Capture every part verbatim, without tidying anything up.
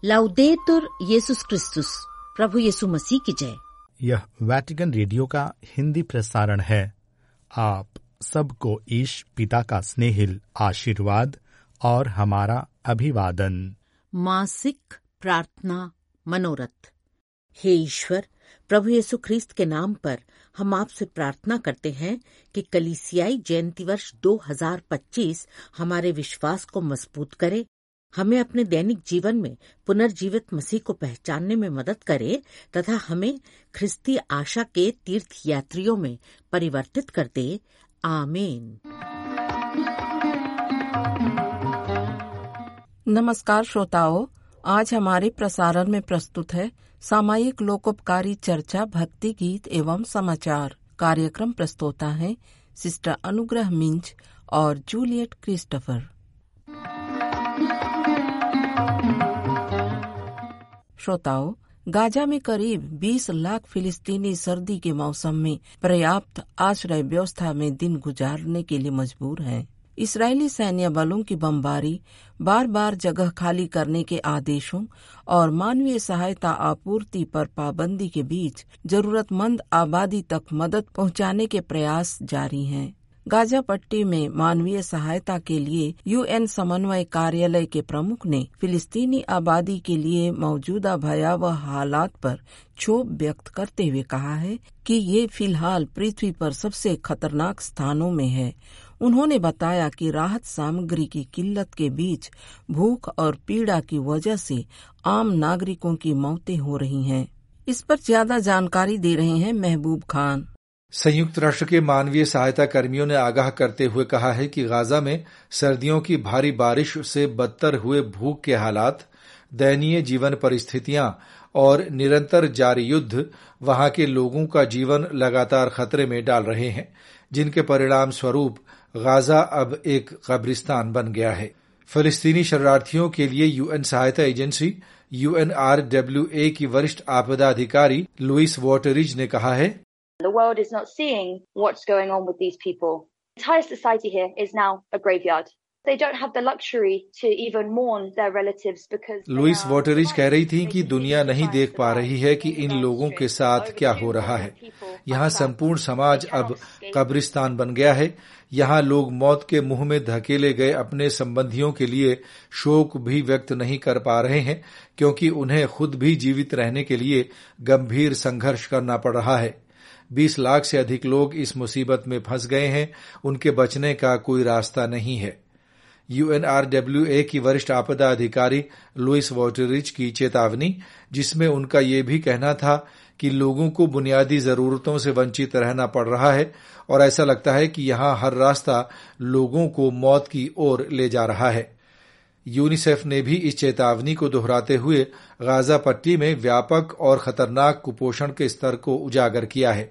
लाउदेतुर येसुस क्रिस्तुस, प्रभु यीशु मसीह की जय। यह वैटिकन रेडियो का हिंदी प्रसारण है। आप सबको ईश पिता का स्नेहिल आशीर्वाद और हमारा अभिवादन। मासिक प्रार्थना मनोरथ। हे ईश्वर, प्रभु यीशु ख्रीस्त के नाम पर हम आपसे प्रार्थना करते हैं कि कलीसियाई जयंती वर्ष दो हज़ार पच्चीस हमारे विश्वास को मजबूत करे, हमें अपने दैनिक जीवन में पुनर्जीवित मसीह को पहचानने में मदद करे तथा हमें ख्रिस्ती आशा के तीर्थ यात्रियों में परिवर्तित कर दे। आमीन। नमस्कार श्रोताओं, आज हमारे प्रसारण में प्रस्तुत है सामायिक लोकोपकारी चर्चा, भक्ति गीत एवं समाचार। कार्यक्रम प्रस्तोता है सिस्टर अनुग्रह मिंज और जूलियट क्रिस्टोफर। श्रोताओं, गाजा में करीब बीस लाख फिलिस्तीनी सर्दी के मौसम में पर्याप्त आश्रय व्यवस्था में दिन गुजारने के लिए मजबूर हैं। इस्राएली सैन्य बलों की बमबारी, बार बार जगह खाली करने के आदेशों और मानवीय सहायता आपूर्ति पर पाबंदी के बीच जरूरतमंद आबादी तक मदद पहुंचाने के प्रयास जारी हैं। गाजा पट्टी में मानवीय सहायता के लिए यूएन समन्वय कार्यालय के प्रमुख ने फिलिस्तीनी आबादी के लिए मौजूदा भयावह हालात पर क्षोभ व्यक्त करते हुए कहा है कि ये फिलहाल पृथ्वी पर सबसे खतरनाक स्थानों में है। उन्होंने बताया कि राहत सामग्री की किल्लत के बीच भूख और पीड़ा की वजह से आम नागरिकों की मौतें हो रही हैं। इस पर ज्यादा जानकारी दे रहे हैं महबूब खान। संयुक्त राष्ट्र के मानवीय सहायता कर्मियों ने आगाह करते हुए कहा है कि गाजा में सर्दियों की भारी बारिश से बदतर हुए भूख के हालात, दयनीय जीवन परिस्थितियां और निरंतर जारी युद्ध वहां के लोगों का जीवन लगातार खतरे में डाल रहे हैं, जिनके परिणाम स्वरूप गाजा अब एक कब्रिस्तान बन गया है। फिलिस्तीनी शरणार्थियों के लिए यूएन सहायता एजेंसी यूएनआरडब्ल्यूए की वरिष्ठ आपदा अधिकारी लुइस वॉटरिज ने कहा है, The world is not seeing what's going on with these people. The entire society here is now a graveyard. They don't have the luxury to even mourn their relatives because Louise Wateridge कह रही थी कि दुनिया नहीं देख पा रही है कि इन लोगों के साथ क्या हो रहा है। यहाँ संपूर्ण समाज अब कब्रिस्तान बन गया है। यहाँ लोग मौत के मुंह में धकेले गए अपने संबंधियों के लिए शोक भी व्यक्त नहीं कर पा रहे हैं, क्योंकि उन्हें खुद भी जीवित रहने के लिए गंभीर संघर्ष करना पड़ रहा है। बीस लाख से अधिक लोग इस मुसीबत में फंस गए हैं। उनके बचने का कोई रास्ता नहीं है। यूएनआरडब्ल्यूए की वरिष्ठ आपदा अधिकारी लुइस वॉटरिज की चेतावनी, जिसमें उनका ये भी कहना था कि लोगों को बुनियादी जरूरतों से वंचित रहना पड़ रहा है और ऐसा लगता है कि यहाँ हर रास्ता लोगों को मौत की ओर ले जा रहा है। यूनिसेफ ने भी इस चेतावनी को दोहराते हुए गाजा पट्टी में व्यापक और खतरनाक कुपोषण के स्तर को उजागर किया है।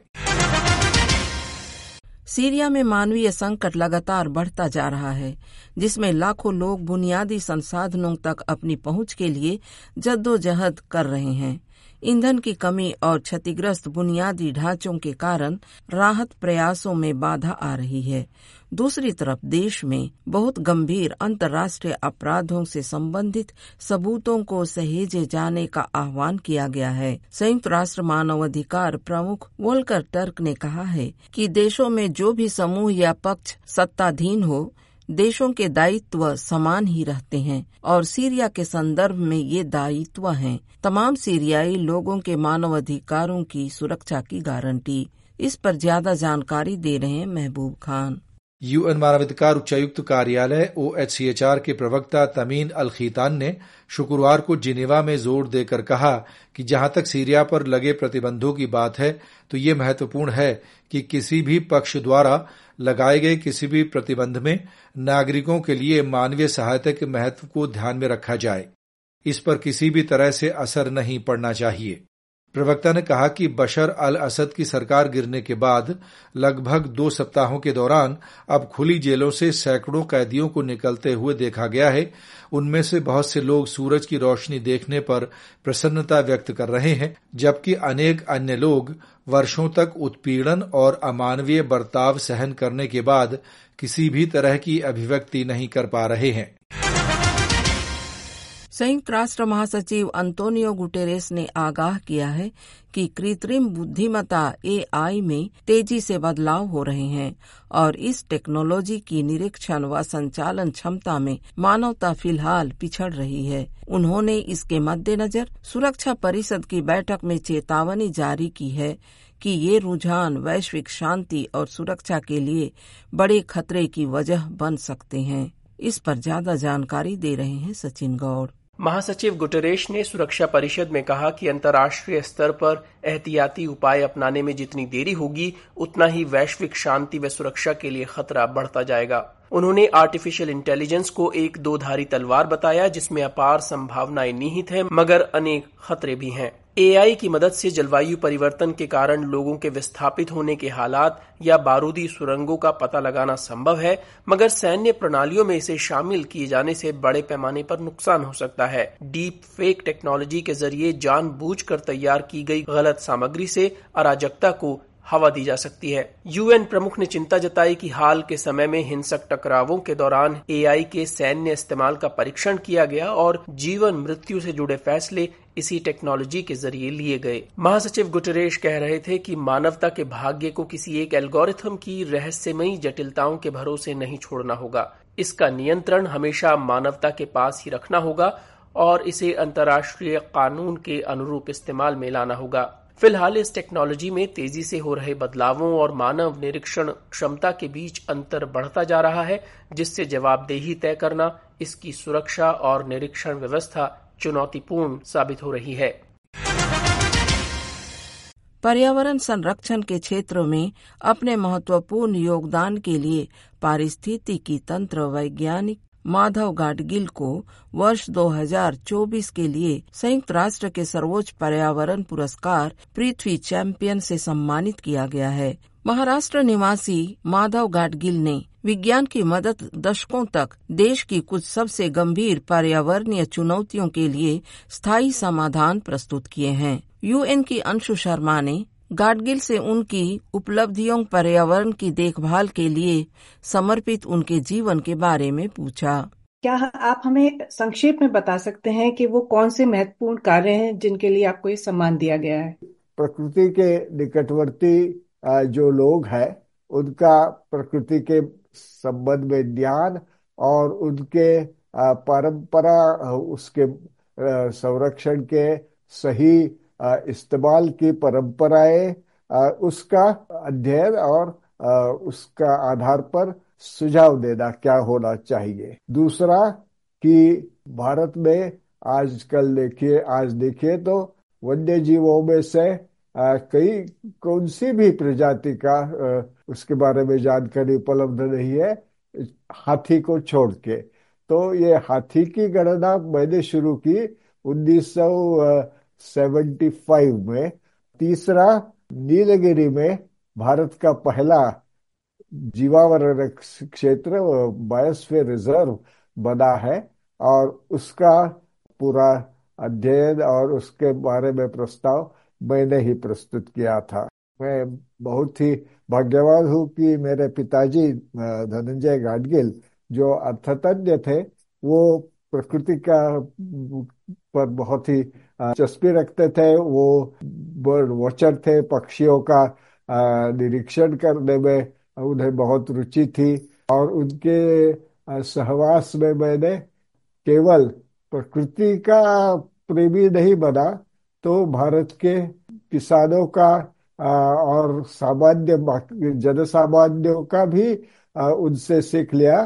सीरिया में मानवीय संकट लगातार बढ़ता जा रहा है, जिसमें लाखों लोग बुनियादी संसाधनों तक अपनी पहुंच के लिए जद्दोजहद कर रहे हैं। ईंधन की कमी और क्षतिग्रस्त बुनियादी ढांचों के कारण राहत प्रयासों में बाधा आ रही है। दूसरी तरफ देश में बहुत गंभीर अंतर्राष्ट्रीय अपराधों से संबंधित सबूतों को सहेजे जाने का आह्वान किया गया है। संयुक्त राष्ट्र मानवाधिकार प्रमुख वोल्कर टर्क ने कहा है कि देशों में जो भी समूह या पक्ष सत्ताधीन हो, देशों के दायित्व समान ही रहते हैं और सीरिया के संदर्भ में ये दायित्व हैं तमाम सीरियाई लोगों के मानवाधिकारों की सुरक्षा की गारंटी। इस पर ज्यादा जानकारी दे रहे हैं महबूब खान। यूएन मानवाधिकार उच्चायुक्त कार्यालय ओएचसीएचआर के प्रवक्ता तमीन अल खीतान ने शुक्रवार को जिनेवा में जोर देकर कहा कि जहां तक सीरिया पर लगे प्रतिबंधों की बात है, तो ये महत्वपूर्ण है कि किसी भी पक्ष द्वारा लगाए गए किसी भी प्रतिबंध में नागरिकों के लिए मानवीय सहायता के महत्व को ध्यान में रखा जाए। इस पर किसी भी तरह से असर नहीं पड़ना चाहिए। प्रवक्ता ने कहा कि बशर अल असद की सरकार गिरने के बाद लगभग दो सप्ताहों के दौरान अब खुली जेलों से सैकड़ों कैदियों को निकलते हुए देखा गया है। उनमें से बहुत से लोग सूरज की रोशनी देखने पर प्रसन्नता व्यक्त कर रहे हैं, जबकि अनेक अन्य लोग वर्षों तक उत्पीड़न और अमानवीय बर्ताव सहन करने के बाद किसी भी तरह की अभिव्यक्ति नहीं कर पा रहे हैं। संयुक्त राष्ट्र महासचिव अंतोनियो गुटेरेस ने आगाह किया है कि कृत्रिम बुद्धिमत्ता ए आई में तेजी से बदलाव हो रहे हैं और इस टेक्नोलॉजी की निरीक्षण व संचालन क्षमता में मानवता फिलहाल पिछड़ रही है। उन्होंने इसके मद्देनजर सुरक्षा परिषद की बैठक में चेतावनी जारी की है कि ये रुझान वैश्विक शांति और सुरक्षा के लिए बड़े खतरे की वजह बन सकते हैं। इस पर ज्यादा जानकारी दे रहे हैं सचिन गौड़। महासचिव गुटेरेश ने सुरक्षा परिषद में कहा कि अंतर्राष्ट्रीय स्तर पर एहतियाती उपाय अपनाने में जितनी देरी होगी उतना ही वैश्विक शांति व सुरक्षा के लिए खतरा बढ़ता जाएगा। उन्होंने आर्टिफिशियल इंटेलिजेंस को एक दो धारी तलवार बताया जिसमें अपार संभावनाएं निहित हैं मगर अनेक खतरे भी हैं। ए आई की मदद से जलवायु परिवर्तन के कारण लोगों के विस्थापित होने के हालात या बारूदी सुरंगों का पता लगाना संभव है, मगर सैन्य प्रणालियों में इसे शामिल किए जाने से बड़े पैमाने पर नुकसान हो सकता है। डीप फेक टेक्नोलॉजी के जरिए जानबूझकर तैयार की गई गलत सामग्री से अराजकता को हवा दी जा सकती है। यूएन प्रमुख ने चिंता जताई कि हाल के समय में हिंसक टकरावों के दौरान ए आई के सैन्य इस्तेमाल का परीक्षण किया गया और जीवन मृत्यु से जुड़े फैसले इसी टेक्नोलॉजी के जरिए लिए गए। महासचिव गुटेरेश कह रहे थे कि मानवता के भाग्य को किसी एक एल्गोरिथम की रहस्यमयी जटिलताओं के भरोसे नहीं छोड़ना होगा। इसका नियंत्रण हमेशा मानवता के पास ही रखना होगा और इसे अंतर्राष्ट्रीय कानून के अनुरूप इस्तेमाल में लाना होगा। फिलहाल इस टेक्नोलॉजी में तेजी से हो रहे बदलावों और मानव निरीक्षण क्षमता के बीच अंतर बढ़ता जा रहा है, जिससे जवाबदेही तय करना इसकी सुरक्षा और निरीक्षण व्यवस्था चुनौतीपूर्ण साबित हो रही है। पर्यावरण संरक्षण के क्षेत्र में अपने महत्वपूर्ण योगदान के लिए पारिस्थितिकी तंत्र वैज्ञानिक माधव गाडगिल को वर्ष दो हज़ार चौबीस के लिए संयुक्त राष्ट्र के सर्वोच्च पर्यावरण पुरस्कार पृथ्वी चैंपियन से सम्मानित किया गया है। महाराष्ट्र निवासी माधव गाडगिल ने विज्ञान की मदद दशकों तक देश की कुछ सबसे गंभीर पर्यावरणीय चुनौतियों के लिए स्थायी समाधान प्रस्तुत किए हैं। यूएन की अंशु शर्मा ने गाडगिल से उनकी उपलब्धियों पर्यावरण की देखभाल के लिए समर्पित उनके जीवन के बारे में पूछा। क्या आप हमें संक्षेप में बता सकते हैं कि वो कौन से महत्वपूर्ण कार्य हैं जिनके लिए आपको ये सम्मान दिया गया है? प्रकृति के निकटवर्ती जो लोग हैं उनका प्रकृति के संबंध में ज्ञान और उनके परंपरा उसके संरक्षण के सही इस्तेमाल की परंपराएं उसका अध्ययन और उसका आधार पर सुझाव देना क्या होना चाहिए। दूसरा कि भारत में आजकल देखिए आज देखिए तो वन्य जीवों में से कई कौन सी भी प्रजाति का उसके बारे में जानकारी उपलब्ध नहीं है, हाथी को छोड़ के। तो ये हाथी की गणना मैंने शुरू की उन्नीस सौ सेवेंटी फाइव में। तीसरा, नीलगिरी में भारत का पहला जीवावरण क्षेत्र बायोस्फीयर रिजर्व बना है और उसका पूरा अध्ययन और उसके बारे में प्रस्ताव मैंने ही प्रस्तुत किया था। मैं बहुत ही भाग्यवान हूँ कि मेरे पिताजी धनंजय गाडगिल जो अर्थतज्ञ थे वो प्रकृति का पर बहुत ही दिलचस्पी रखते थे। वो बर्ड वॉचर थे, पक्षियों का निरीक्षण करने में उन्हें बहुत रुचि थी और उनके सहवास में मैंने केवल प्रकृति का प्रेमी नहीं बना तो भारत के किसानों का और सामान्य जन सामान्यों का भी उनसे सीख लिया।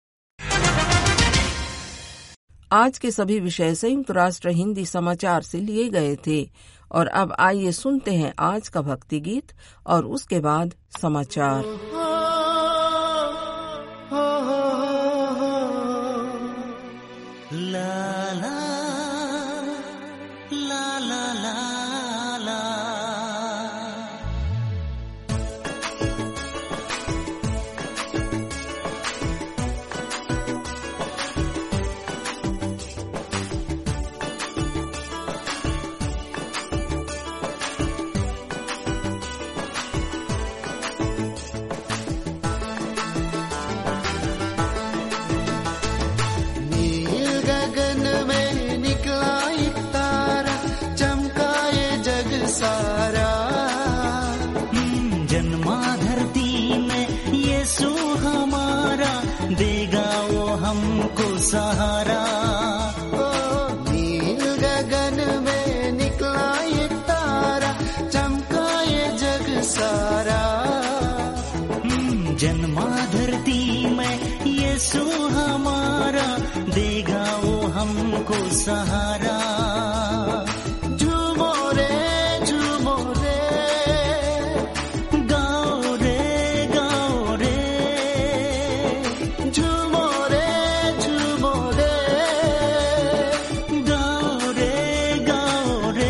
आज के सभी विषय संयुक्त राष्ट्र हिंदी समाचार से लिए गए थे और अब आइए सुनते हैं आज का भक्ति गीत और उसके बाद समाचार। ला ला ला ला ला ला जन्मा धरती में यीशु हमारा, देगा वो हमको सहारा। ओ नील गगन में निकला ये तारा, चमका ये जग सारा। जन्मा धरती में यीशु हमारा, देगा वो हमको सहारा। झूमो रे झूमो रे, गाओ रे गाओ रे, झूमो रे झूमो रे, गाओ रे गाओ रे।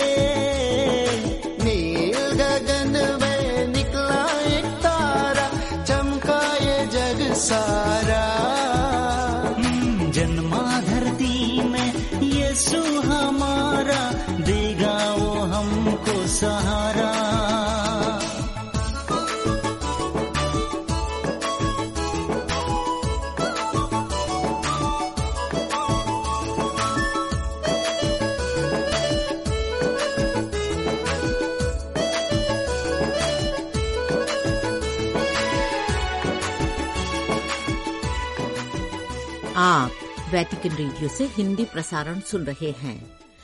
नील गगन में निकला एक तारा, चमका ये जग सारा। जन्मा धरती में यीशु हमारा, देगा वो हमको सहारा। आप वैटिकन रेडियो से हिंदी प्रसारण सुन रहे हैं।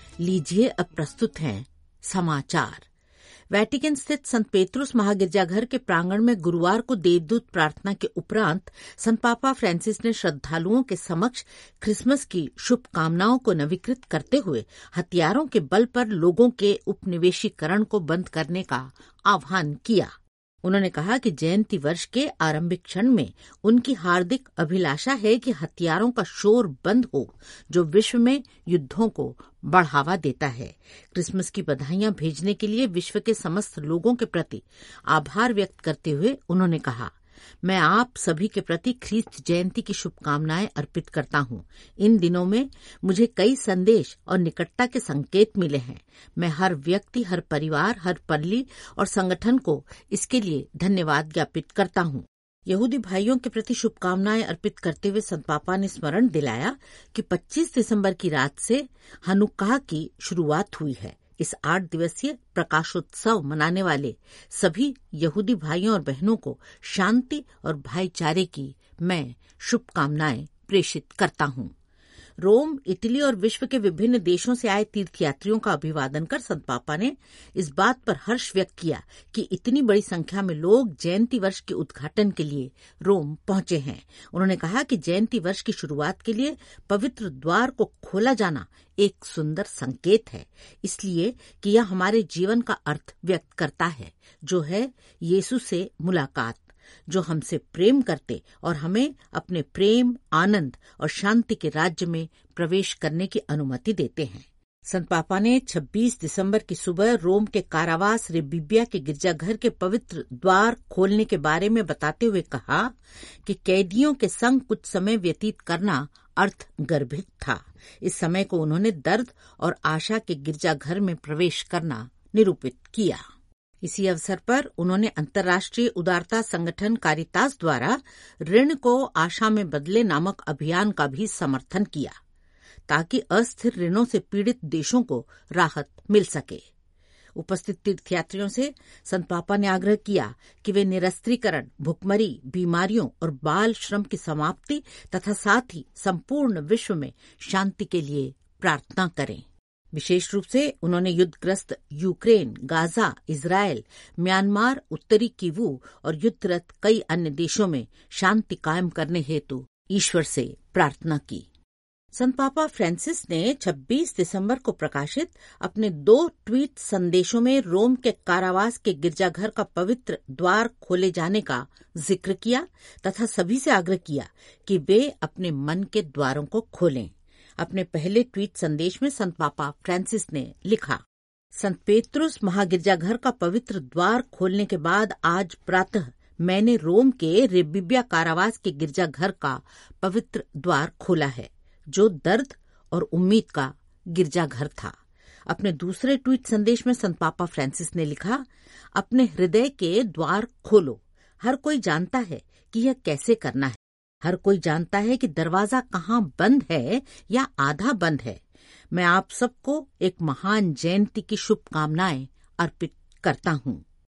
लीजिए अब प्रस्तुत हैं समाचार। वैटिकन स्थित संत पेत्रुस महागिरजाघर के प्रांगण में गुरुवार को देवदूत प्रार्थना के उपरांत संत पापा फ्रांसिस ने श्रद्धालुओं के समक्ष क्रिसमस की शुभकामनाओं को नवीकृत करते हुए हथियारों के बल पर लोगों के उपनिवेशीकरण को बंद करने का आह्वान किया। उन्होंने कहा कि जयंती वर्ष के आरंभिक क्षण में उनकी हार्दिक अभिलाषा है कि हथियारों का शोर बंद हो, जो विश्व में युद्धों को बढ़ावा देता है। क्रिसमस की बधाइयां भेजने के लिए विश्व के समस्त लोगों के प्रति आभार व्यक्त करते हुए उन्होंने कहा, मैं आप सभी के प्रति ख्रीस्त जयंती की शुभकामनाएं अर्पित करता हूं। इन दिनों में मुझे कई संदेश और निकटता के संकेत मिले हैं। मैं हर व्यक्ति, हर परिवार, हर पल्ली और संगठन को इसके लिए धन्यवाद ज्ञापित करता हूं। यहूदी भाइयों के प्रति शुभकामनाएं अर्पित करते हुए संत पापा ने स्मरण दिलाया कि पच्चीस दिसंबर की रात से हनुक्काह की शुरुआत हुई है। इस आठ दिवसीय प्रकाशोत्सव मनाने वाले सभी यहूदी भाइयों और बहनों को शांति और भाईचारे की मैं शुभकामनाएं प्रेषित करता हूं। रोम, इटली और विश्व के विभिन्न देशों से आए तीर्थयात्रियों का अभिवादन कर संत पापा ने इस बात पर हर्ष व्यक्त किया कि इतनी बड़ी संख्या में लोग जयंती वर्ष के उद्घाटन के लिए रोम पहुंचे हैं। उन्होंने कहा कि जयंती वर्ष की शुरुआत के लिए पवित्र द्वार को खोला जाना एक सुंदर संकेत है, इसलिए कि यह हमारे जीवन का अर्थ व्यक्त करता है, जो है यीशु से मुलाकात, जो हमसे प्रेम करते और हमें अपने प्रेम, आनंद और शांति के राज्य में प्रवेश करने की अनुमति देते हैं। संत पापा ने छब्बीस दिसंबर की सुबह रोम के कारावास रेबिबिया के गिरजाघर के पवित्र द्वार खोलने के बारे में बताते हुए कहा कि कैदियों के संग कुछ समय व्यतीत करना अर्थ गर्भित था। इस समय को उन्होंने दर्द और आशा के गिरजाघर में प्रवेश करना निरूपित किया। इसी अवसर पर उन्होंने अंतर्राष्ट्रीय उदारता संगठन कारितास द्वारा ऋण को आशा में बदले नामक अभियान का भी समर्थन किया, ताकि अस्थिर ऋणों से पीड़ित देशों को राहत मिल सके। उपस्थित तीर्थयात्रियों से संत पापा ने आग्रह किया कि वे निरस्त्रीकरण, भुखमरी, बीमारियों और बाल श्रम की समाप्ति तथा साथ ही संपूर्ण विश्व में शांति के लिए प्रार्थना करें। विशेष रूप से उन्होंने युद्धग्रस्त यूक्रेन, गाजा, इजरायल, म्यांमार, उत्तरी किवू और युद्धरत कई अन्य देशों में शांति कायम करने हेतु ईश्वर से प्रार्थना की। संत पापा फ्रांसिस ने छब्बीस दिसंबर को प्रकाशित अपने दो ट्वीट संदेशों में रोम के कारावास के गिरजाघर का पवित्र द्वार खोले जाने का जिक्र किया तथा सभी से आग्रह किया कि वे अपने मन के द्वारों को खोलें। अपने पहले ट्वीट संदेश में संत पापा फ्रांसिस ने लिखा, संत पेत्रुस महागिरजाघर का पवित्र द्वार खोलने के बाद आज प्रातः मैंने रोम के रेबिबिया कारावास के गिरजाघर का पवित्र द्वार खोला है, जो दर्द और उम्मीद का गिरजाघर था। अपने दूसरे ट्वीट संदेश में संत पापा फ्रांसिस ने लिखा, अपने हृदय के द्वार खोलो। हर कोई जानता है कि यह कैसे करना है। हर कोई जानता है कि दरवाजा कहाँ बंद है या आधा बंद है। मैं आप सबको एक महान जयंती की शुभकामनाएं अर्पित करता हूँ।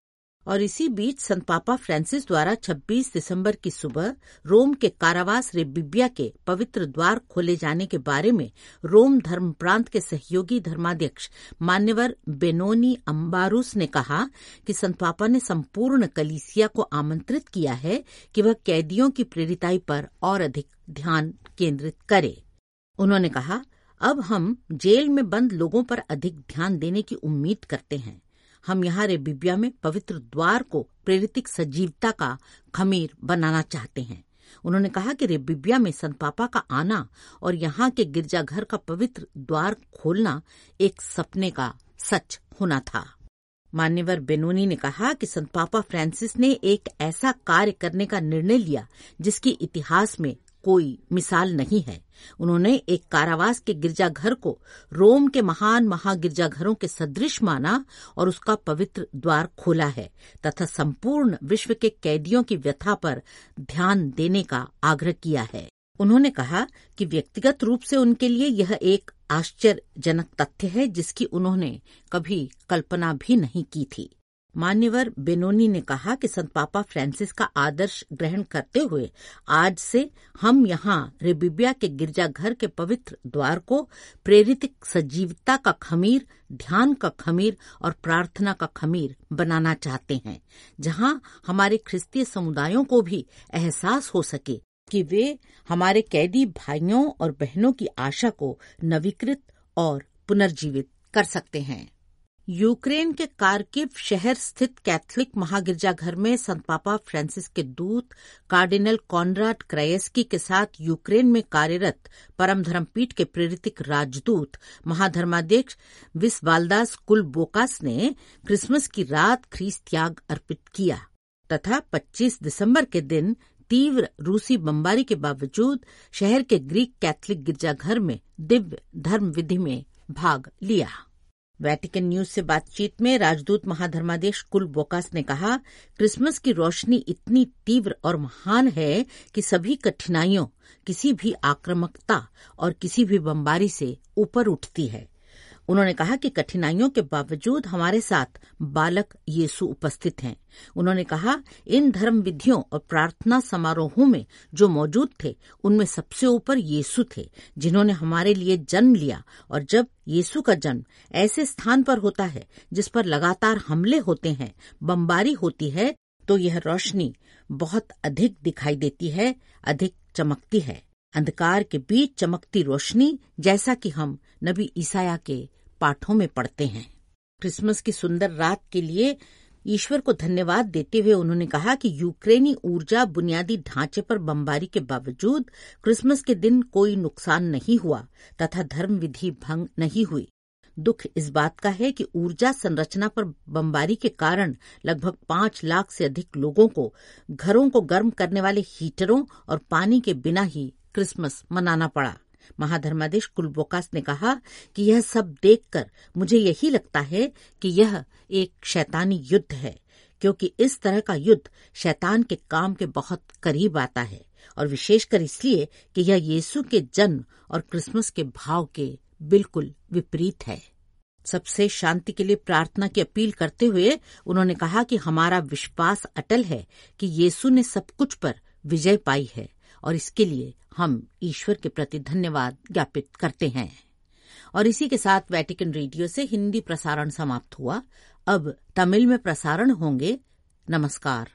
और इसी बीच संत पापा फ्रांसिस द्वारा छब्बीस दिसंबर की सुबह रोम के कारावास रेबिबिया के पवित्र द्वार खोले जाने के बारे में रोम धर्म प्रांत के सहयोगी धर्माध्यक्ष मान्यवर बेनोनी अम्बारूस ने कहा कि संत पापा ने संपूर्ण कलीसिया को आमंत्रित किया है कि वह कैदियों की प्रेरिताई पर और अधिक ध्यान केंद्रित करे। उन्होंने कहा, अब हम जेल में बंद लोगों पर अधिक ध्यान देने की उम्मीद करते हैं। हम यहाँ रेबिबिया में पवित्र द्वार को प्रेरितिक सजीवता का खमीर बनाना चाहते हैं। उन्होंने कहा कि रेबिबिया में संत पापा का आना और यहाँ के गिरजाघर का पवित्र द्वार खोलना एक सपने का सच होना था। मान्यवर बेनोनी ने कहा कि संत पापा फ्रांसिस ने एक ऐसा कार्य करने का निर्णय लिया जिसकी इतिहास में कोई मिसाल नहीं है। उन्होंने एक कारावास के गिरजाघर को रोम के महान महागिरजाघरों के सदृश माना और उसका पवित्र द्वार खोला है तथा संपूर्ण विश्व के कैदियों की व्यथा पर ध्यान देने का आग्रह किया है। उन्होंने कहा कि व्यक्तिगत रूप से उनके लिए यह एक आश्चर्यजनक तथ्य है जिसकी उन्होंने कभी कल्पना भी नहीं की थी। मान्यवर बेनोनी ने कहा कि संत पापा फ्रांसिस का आदर्श ग्रहण करते हुए आज से हम यहाँ रेबिबिया के गिरजाघर के पवित्र द्वार को प्रेरितिक सजीवता का खमीर, ध्यान का खमीर और प्रार्थना का खमीर बनाना चाहते हैं, जहाँ हमारे ख्रिस्तीय समुदायों को भी एहसास हो सके कि वे हमारे कैदी भाइयों और बहनों की आशा को नवीकृत और पुनर्जीवित कर सकते हैं। यूक्रेन के कार्किव शहर स्थित कैथोलिक महागिरजाघर में संत पापा फ्रांसिस के दूत कार्डिनल कॉनराड क्रायस्की के साथ यूक्रेन में कार्यरत परम धर्मपीठ के प्रेरितिक राजदूत महाधर्माध्यक्ष विस्वाल्दास कुलबोकास ने क्रिसमस की रात ख्रीस त्याग अर्पित किया तथा पच्चीस दिसंबर के दिन तीव्र रूसी बमबारी के बावजूद शहर के ग्रीक कैथोलिक गिरजाघर में दिव्य धर्म विधि में भाग लिया। वेटिकन न्यूज से बातचीत में राजदूत महाधर्माध्यक्ष कुलबोकास ने कहा, क्रिसमस की रोशनी इतनी तीव्र और महान है कि सभी कठिनाइयों, किसी भी आक्रामकता और किसी भी बमबारी से ऊपर उठती है। उन्होंने कहा कि कठिनाइयों के बावजूद हमारे साथ बालक यीशु उपस्थित हैं। उन्होंने कहा, इन धर्म विधियों और प्रार्थना समारोहों में जो मौजूद थे उनमें सबसे ऊपर यीशु थे, जिन्होंने हमारे लिए जन्म लिया। और जब यीशु का जन्म ऐसे स्थान पर होता है जिस पर लगातार हमले होते हैं, बमबारी होती है, तो यह रोशनी बहुत अधिक दिखाई देती है, अधिक चमकती है। अंधकार के बीच चमकती रोशनी, जैसा कि हम नबी ईसाया के पाठों में पढ़ते हैं। क्रिसमस की सुंदर रात के लिए ईश्वर को धन्यवाद देते हुए उन्होंने कहा कि यूक्रेनी ऊर्जा बुनियादी ढांचे पर बमबारी के बावजूद क्रिसमस के दिन कोई नुकसान नहीं हुआ तथा धर्म विधि भंग नहीं हुई। दुख इस बात का है कि ऊर्जा संरचना पर बमबारी के कारण लगभग पांच लाख से अधिक लोगों को घरों को गर्म करने वाले हीटरों और पानी के बिना ही क्रिसमस मनाना पड़ा। महाधर्माध्यक्ष कुलबोकास ने कहा कि यह सब देखकर मुझे यही लगता है कि यह एक शैतानी युद्ध है, क्योंकि इस तरह का युद्ध शैतान के काम के बहुत करीब आता है, और विशेषकर इसलिए कि यह यीशु के जन्म और क्रिसमस के भाव के बिल्कुल विपरीत है। सबसे शांति के लिए प्रार्थना की अपील करते हुए उन्होंने कहा कि हमारा विश्वास अटल है कि यीशु ने सब कुछ पर विजय पाई है और इसके लिए हम ईश्वर के प्रति धन्यवाद ज्ञापित करते हैं। और इसी के साथ वेटिकन रेडियो से हिंदी प्रसारण समाप्त हुआ। अब तमिल में प्रसारण होंगे। नमस्कार।